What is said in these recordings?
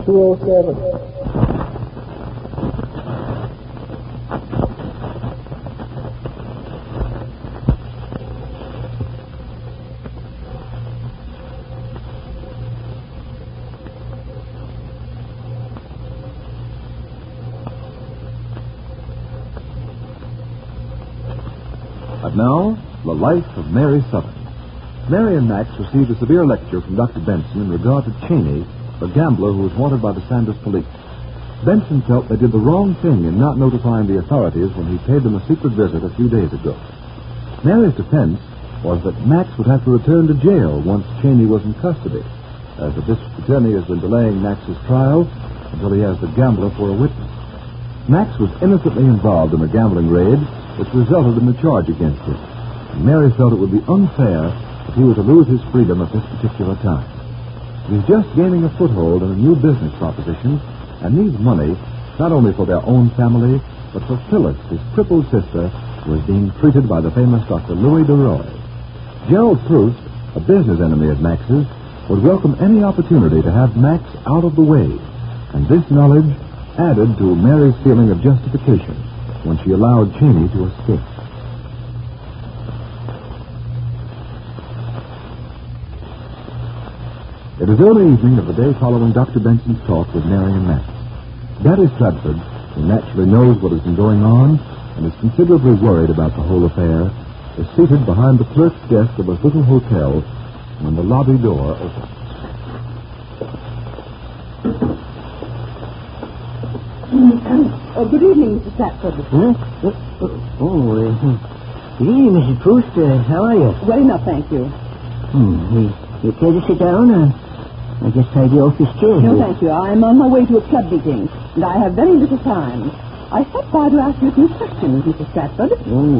207. And now, the life of Mary Southern. Mary and Max received a severe lecture from Dr. Benson in regard to Cheney, the gambler who was wanted by the Sanders police. Benson felt they did the wrong thing in not notifying the authorities when he paid them a secret visit a few days ago. Mary's defense was that Max would have to return to jail once Cheney was in custody, as the district attorney has been delaying Max's trial until he has the gambler for a witness. Max was innocently involved in a gambling raid which resulted in the charge against him. And Mary felt it would be unfair if he were to lose his freedom at this particular time. He's just gaining a foothold in a new business proposition and needs money not only for their own family, but for Phyllis, his crippled sister, who is being treated by the famous Dr. Louis DeRoy. Gerald Proust, a business enemy of Max's, would welcome any opportunity to have Max out of the way, and this knowledge added to Mary's feeling of justification when she allowed Cheney to escape. It is early evening of the day following Dr. Benson's talk with Mary and Max. Daddy Stratford, who naturally knows what has been going on and is considerably worried about the whole affair, is seated behind the clerk's desk of a little hotel when the lobby door opens. Good evening, Mr. Stratford. Huh? Good evening, Mrs. Proust. How are you? Well enough, thank you. You care to sit down? I just tidy off this chair. No, thank you. I'm on my way to a club meeting, and I have very little time. I stopped by to ask you a few questions, Mr. Stratford.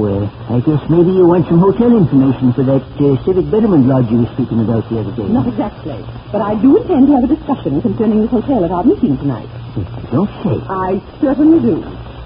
I guess maybe you want some hotel information for that civic betterment lodge you were speaking about the other day. Not exactly, but I do intend to have a discussion concerning this hotel at our meeting tonight. Don't say. I certainly do.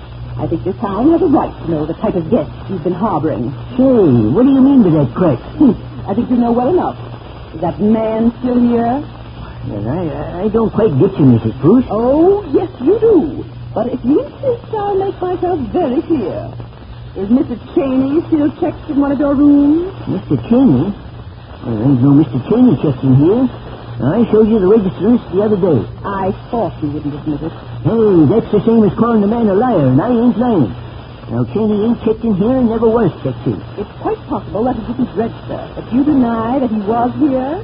I think this town has a right to know the type of guests you've been harboring. Say, what do you mean by that crack? I think you know well enough. Is that man still here? Well, I don't quite get you, Mrs. Proust. Oh, yes, you do. But if you insist, I'll make myself very clear. Is Mr. Cheney still checked in one of your rooms? Mr. Cheney? There ain't no Mr. Cheney checked in here. I showed you the register list the other day. I thought you wouldn't admit it. Hey, that's the same as calling a man a liar, and I ain't lying. Now, Cheney ain't checked in here and never was checked in. It's quite possible that he didn't register, but you deny that he was here?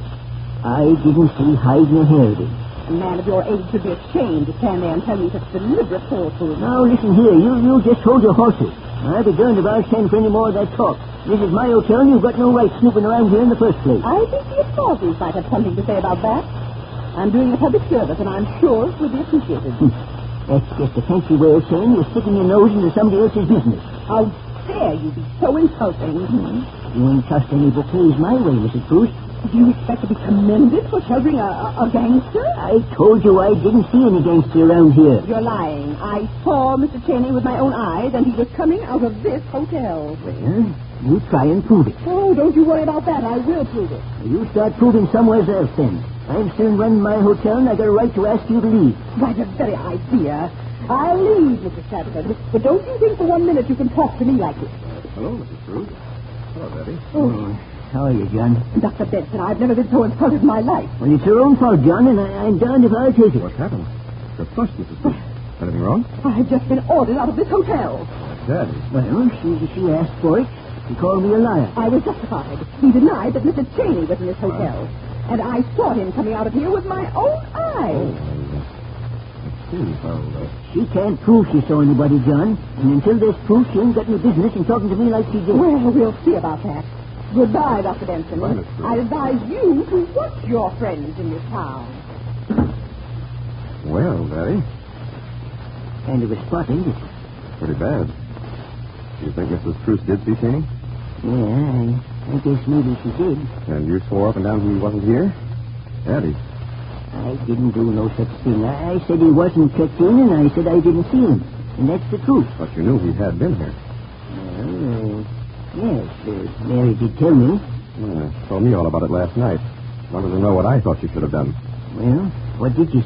I didn't see hide nor hair of him. A man of your age should be ashamed to stand there and tell me such deliberate falsehood. Now, listen here. You just hold your horses. I'll be darned if I'll stand for any more of that talk. This is my hotel, and you've got no right snooping around here in the first place. I think the authorities might have something to say about that. I'm doing a public service, and I'm sure it will be appreciated. That's just a fancy way of saying you're sticking your nose into somebody else's business. How dare you be so insulting? You ain't tossed any bouquets my way, Mrs. Proust. Do you expect to be commended for sheltering a gangster? I told you I didn't see any gangster around here. You're lying. I saw Mr. Cheney with my own eyes, and he was coming out of this hotel. Well, you try and prove it. Oh, don't you worry about that. I will prove it. You start proving somewhere else then. I'm still running my hotel, and I got a right to ask you to leave. Why, the very idea. I'll leave, Mr. Stratford. But don't you think for 1 minute you can talk to me like this? Hello, Mrs. Proust. Hello, Betty. How are you, John? Dr. Benson, I've never been so insulted in my life. Well, it's your own fault, John, and I'm darned if I'll take it. What happened? You're flushed, Mrs. Proust. Anything wrong? I've just been ordered out of this hotel. Daddy. Well, she asked for it. She called me a liar. I was justified. He denied that Mr. Cheney was in this hotel. And I saw him coming out of here with my own eyes. She can't prove she saw anybody, John. And until there's proof, she ain't got any business in talking to me like she did. Well, we'll see about that. Goodbye, Dr. Benson. Bye, Miss Proust. I advise you to watch your friends in this town. Well, Daddy, Kind of a spot, ain't it? pretty bad. Do you think Mrs. Proust did see Cheney? Yeah, I guess maybe she did. And you swore up and down he wasn't here? Daddy. I didn't do no such thing. I said he wasn't checked in, and I said I didn't see him. And that's the truth. But you knew he had been here. Well, yes, Mary did tell me. Told me all about it last night. Wanted to know what I thought you should have done. Well, what did you think?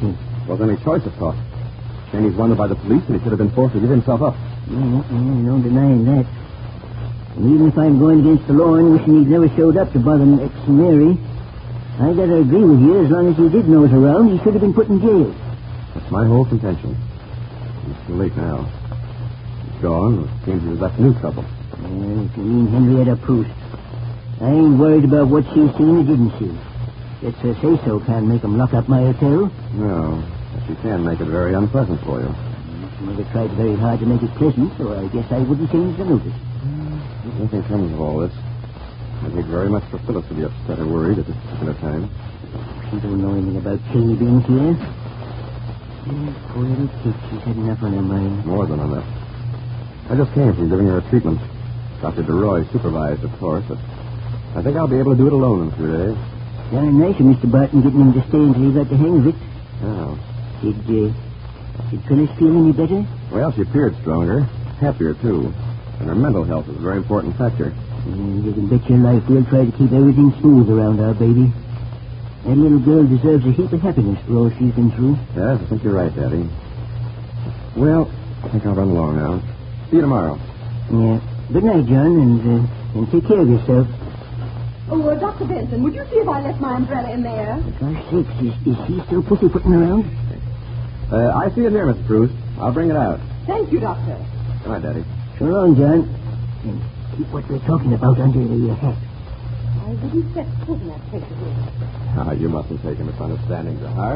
Wasn't any choice, of course. Cheney's wanted by the police, and he should have been forced to give himself up. No denying that. And even if I'm going against the law and wishing he'd never showed up to bother Max and Mary, I gotta agree with you. As long as he did nose around, he should have been put in jail. That's my whole contention. It's too late now. He's gone. It seems he was left new trouble. You mean Henrietta Proust. I ain't worried about what she's seen or didn't see. Just her say-so can't make them lock up my hotel. No, but she can make it very unpleasant for you. She never tried very hard to make it pleasant, so I guess I wouldn't change the notice. Nothing comes of all this. I'd hate very much for Phyllis to be upset or worried at this particular time. She don't know anything about Cheney being here. Poor little kid, she's had enough on her mind. More than enough. I just came from giving her a treatment. Dr. DeRoy supervised, of course, but I think I'll be able to do it alone in a few days. Darn nice of Mr. Barton getting him to stay until he got the hang of it. Oh. Did Phyllis feel any better? Well, she appeared stronger, happier, too. And her mental health is a very important factor. You can bet your life we'll try to keep everything smooth around our baby. That little girl deserves a heap of happiness for all she's been through. Yes, I think you're right, Daddy. Well, I think I'll run along now. See you tomorrow. Yeah. Good night, John, and take care of yourself. Oh, Dr. Benson, would you see if I left my umbrella in there? For gosh sakes, is he still pussyfooting around? I see it here, Mr. Proust. I'll bring it out. Thank you, Doctor. Good night, Daddy. So long, John. And keep what we're talking about under your hat. I wouldn't set foot in that place again. You mustn't take a misunderstanding to heart.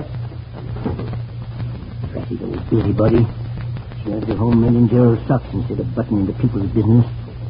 Pretty old busybody. She ought to be home mending Gerald's socks instead of butting into people's business.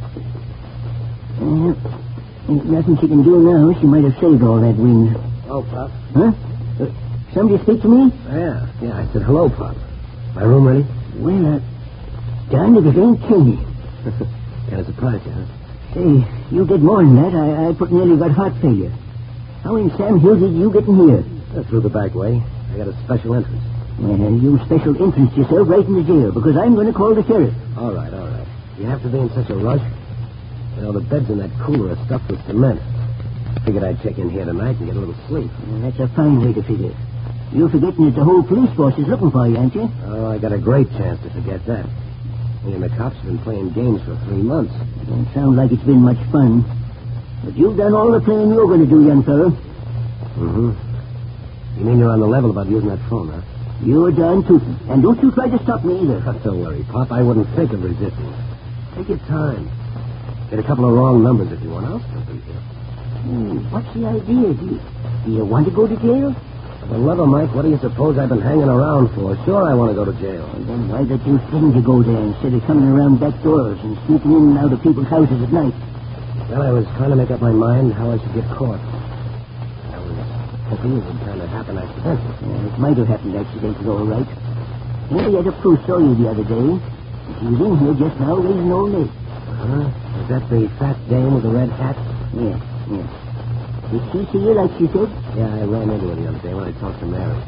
Ain't nothing she can do now. She might have saved all that wind. Oh, Pop. Huh? Somebody speak to me? Yeah, I said hello, Pop. My room ready? Well, darn if it ain't Cheney. Kind of surprised you, huh? Hey, you did more than that. I nearly got heart failure. How in Sam Hill did you get in here? Through the back way. I got a special entrance. Well, you special entrance yourself right in the jail, because I'm going to call the sheriff. All right. You have to be in such a rush? You know, the beds in that cooler are stuffed with cement. Figured I'd check in here tonight and get a little sleep. Well, that's a fine way to figure. You're forgetting that the whole police force is looking for you, aren't you? Oh, I got a great chance to forget that. Me and the cops have been playing games for 3 months. Don't sound like it's been much fun. But you've done all the playing you're going to do, young fellow. Mm-hmm. You mean you're on the level about using that phone, huh? You're darn tootin'. And don't you try to stop me either. Don't worry, Pop. I wouldn't think of resisting. Take your time. Get a couple of wrong numbers if you want. I'll still be here. What's the idea? Do you want to go to jail? For the love of Mike, what do you suppose I've been hanging around for? Sure, I want to go to jail. Well, then why did you think to go there instead of coming around back doors and sneaking in and out of people's houses at night? Well, I was trying to make up my mind how I should get caught. I was hoping it would kind of happen accidentally. It might have happened accidentally, all right. Henrietta Proust saw you the other day. She was in here just now raising old Nate. Is that the fat dame with the red hat? Yeah. Did she see you like she said? Yeah, I ran into her the other day when I talked to Mary.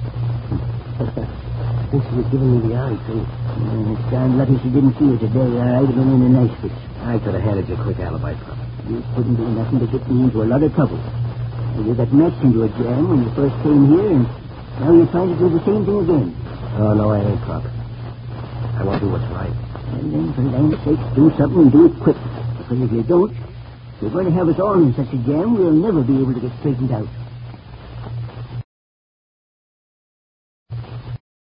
I think she was giving me the eye, too. It's darn lucky she didn't see you today, or I'd have been in a nice fix. I could have handed you a quick alibi, Pop. You couldn't do nothing to get me into a lot of trouble. You got Max into a jam when you first came here, and now you're trying to do the same thing again. Oh, no, I ain't, Pop. I won't do what's right. And then, for land's sake, do something and do it quick. Because if you don't, you're going to have us all in such a jam we'll never be able to get straightened out.